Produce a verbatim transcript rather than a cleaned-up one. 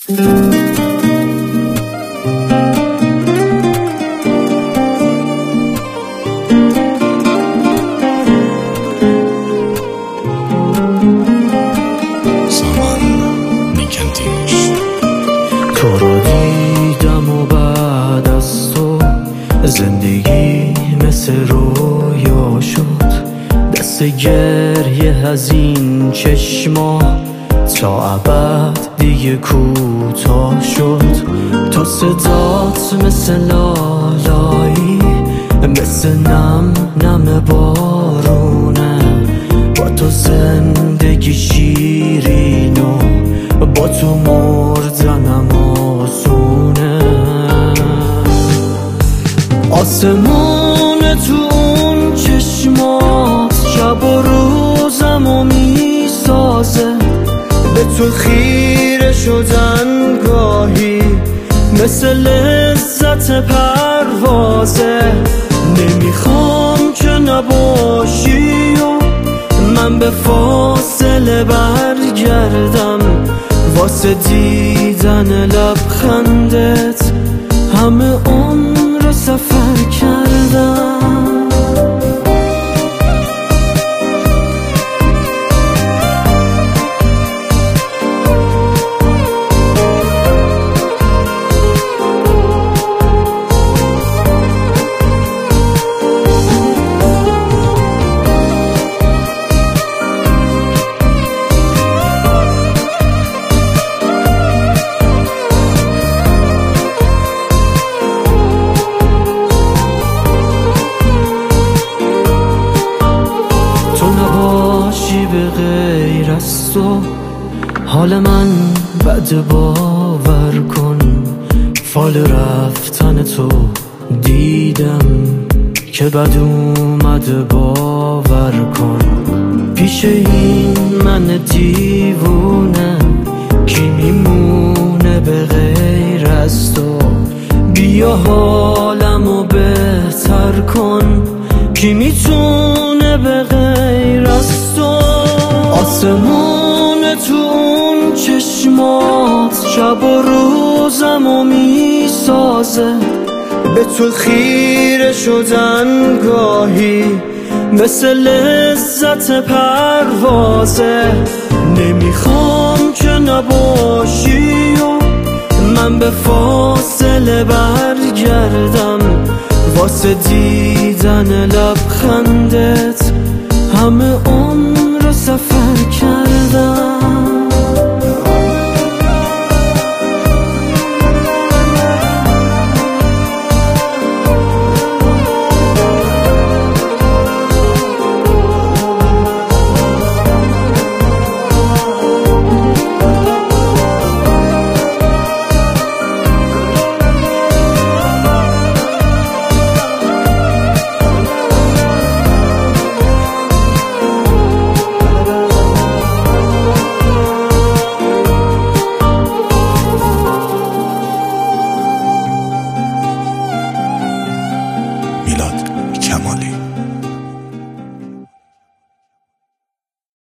تو رو دیدم و بعد از تو زندگی مثل رویا شد. دست گریه از این چشما تا ابد دیگه کوتاه شد. تو صدات مثل لالایی، مثل نم نم بارونه. با تو زندگی شیرین و با تو مردنم آسونه. آسمون تو اون چشمات شب و روزمو میسازه. به تو خیره شدن گاهی مثل لذت پروازه. نمیخوام که نباشی و من به فاصله برگردم. واسه دیدن لبخندت همه عمر سفر کردم. به غیر از تو حال من بد، باور کن. فال رفتن تو دیدم که بد اومده، باور کن. پیش این من دیوونه کی میمونه به غیر از تو؟ بیا حالمو بهتر کن، کی میتونه به غیر از تو؟ آسمون تو اون چشمات شب و روزمو میسازه. به تو خیره شدن گاهی مثل لذت پروازه. نمیخوام که نباشی و من به فاصله برگردم. واسه دیدن لبخندت همه عمر سفر کردم.